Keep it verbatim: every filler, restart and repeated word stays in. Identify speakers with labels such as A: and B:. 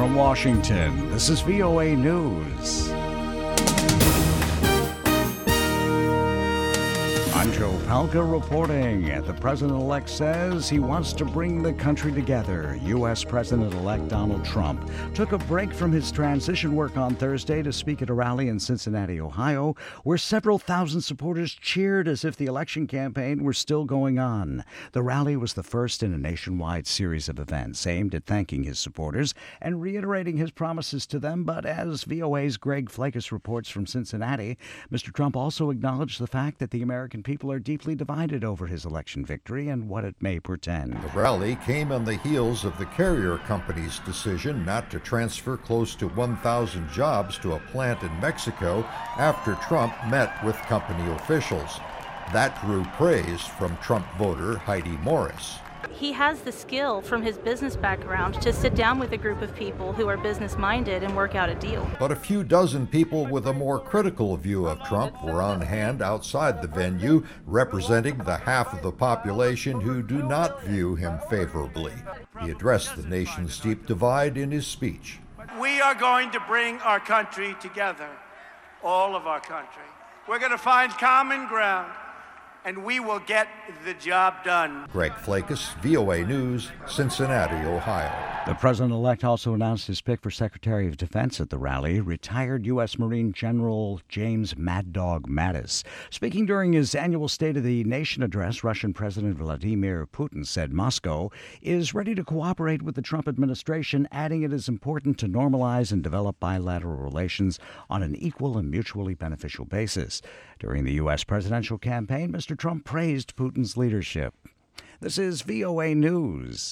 A: from Washington, this is V O A News. I'm Joe Palca reporting. The president-elect says he wants to bring the country together. U S. President-elect Donald Trump took a break from his transition work on Thursday to speak at a rally in Cincinnati, Ohio, where several thousand supporters cheered as if the election campaign were still going on. The rally was the first in a nationwide series of events aimed at thanking his supporters and reiterating his promises to them. But as V O A's Greg Flakus reports from Cincinnati, Mister Trump also acknowledged the fact that the American people People are deeply divided over his election victory and what it may portend.
B: The rally came on the heels of the carrier company's decision not to transfer close to one thousand jobs to a plant in Mexico after Trump met with company officials. That drew praise from Trump voter Heidi Morris.
C: He has the skill from his business background to sit down with a group of people who are business-minded and work out a deal.
B: But a few dozen people with a more critical view of Trump were on hand outside the venue, representing the half of the population who do not view him favorably. He addressed the nation's deep divide in his speech.
D: We are going to bring our country together, all of our country. We're going to find common ground, and we will get the job done.
B: Greg Flakus, V O A News, Cincinnati, Ohio.
A: The president-elect also announced his pick for Secretary of Defense at the rally, retired U S. Marine General James Mad Dog Mattis. Speaking during his annual State of the Nation address, Russian President Vladimir Putin said Moscow is ready to cooperate with the Trump administration, adding it is important to normalize and develop bilateral relations on an equal and mutually beneficial basis. During the U S presidential campaign, Mister Trump praised Putin's leadership. This is V O A News.